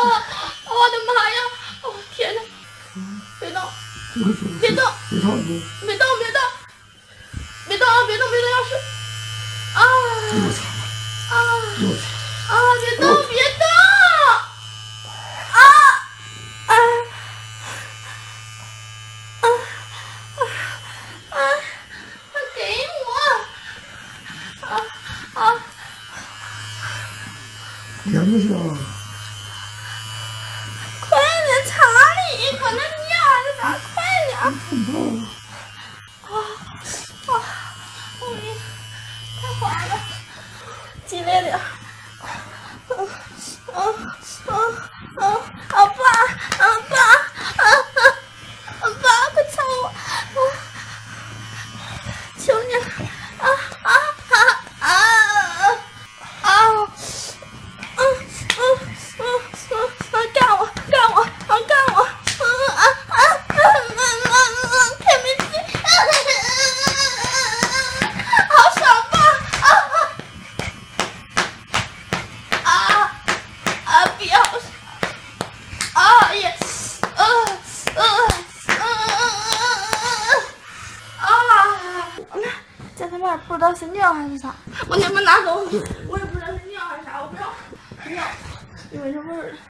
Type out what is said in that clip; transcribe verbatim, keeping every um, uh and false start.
我的妈呀！哦天哪！别动！别动！ 别动！ 别动！别动！别动啊！别动！别动！要是啊又惨了！ 啊又惨了！ 啊！别动！别动！啊啊啊啊！快给我！啊啊！ 连着下。 快点，查理，搁那尿还是啥？快点！啊啊！后面太滑了，激烈点。嗯嗯嗯嗯，阿爸，阿爸，啊啊！阿爸，快擦我！啊！求你了！啊啊啊啊啊！嗯嗯嗯嗯，干我，干我，啊干我！嗯啊啊啊啊啊！开门去！好爽吧！啊啊啊！别好爽！啊也，呃呃呃啊！在他那儿不知道是尿还是啥，我能不能拿走？我也不知道是尿还是啥，我不知道尿，因为这味儿。